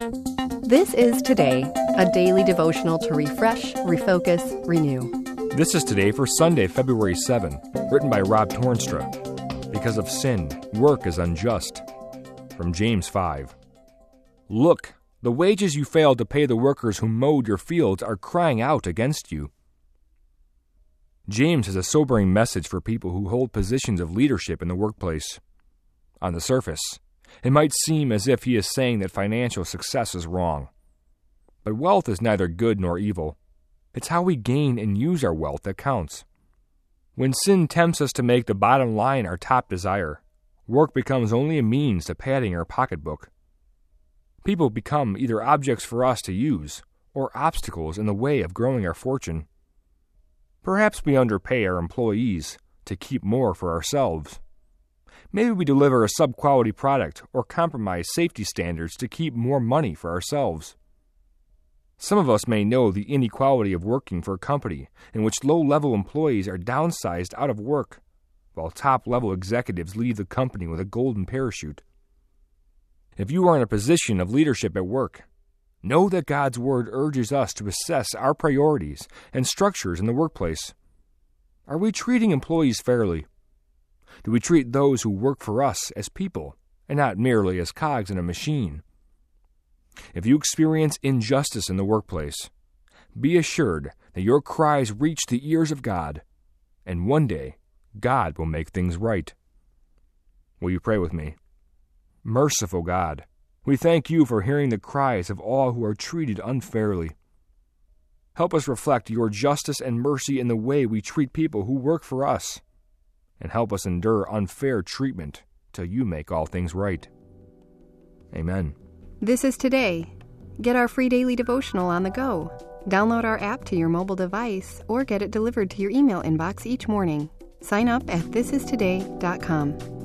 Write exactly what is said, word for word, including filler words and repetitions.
This is Today, a daily devotional to refresh, refocus, renew. This is Today for Sunday, February seventh, written by Rob Tornstra. Because of sin, work is unjust. From James five. Look, the wages you failed to pay the workers who mowed your fields are crying out against you. James has a sobering message for people who hold positions of leadership in the workplace. On the surface, it might seem as if he is saying that financial success is wrong. But wealth is neither good nor evil. It's how we gain and use our wealth that counts. When sin tempts us to make the bottom line our top desire, work becomes only a means to padding our pocketbook. People become either objects for us to use or obstacles in the way of growing our fortune. Perhaps we underpay our employees to keep more for ourselves. Maybe we deliver a sub-quality product or compromise safety standards to keep more money for ourselves. Some of us may know the inequality of working for a company in which low-level employees are downsized out of work, while top-level executives leave the company with a golden parachute. If you are in a position of leadership at work, know that God's Word urges us to assess our priorities and structures in the workplace. Are we treating employees fairly? Do we treat those who work for us as people and not merely as cogs in a machine? If you experience injustice in the workplace, be assured that your cries reach the ears of God, and one day God will make things right. Will you pray with me? Merciful God, we thank you for hearing the cries of all who are treated unfairly. Help us reflect your justice and mercy in the way we treat people who work for us, and help us endure unfair treatment till you make all things right. Amen. This is Today. Get our free daily devotional on the go. Download our app to your mobile device or get it delivered to your email inbox each morning. Sign up at this is today dot com.